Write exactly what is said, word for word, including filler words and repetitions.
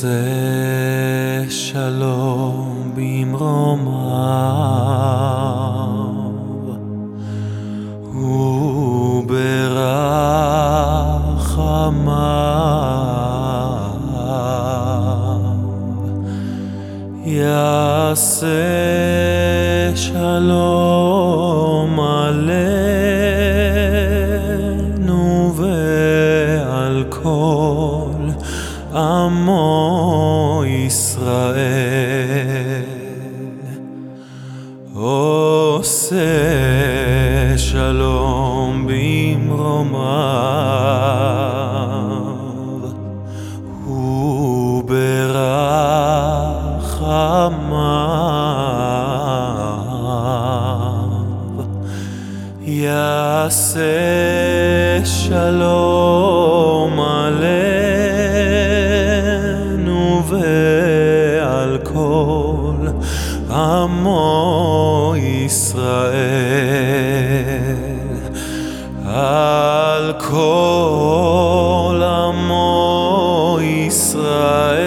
עושה שלום במרומיו וברחמיו יעשה שלום עלינו ועל כל עמו ישראל. עושה שלום במרומיו וברחמיו יעשה שלום עלינו ועל כל עמו ישראל. על כל עמו ישראל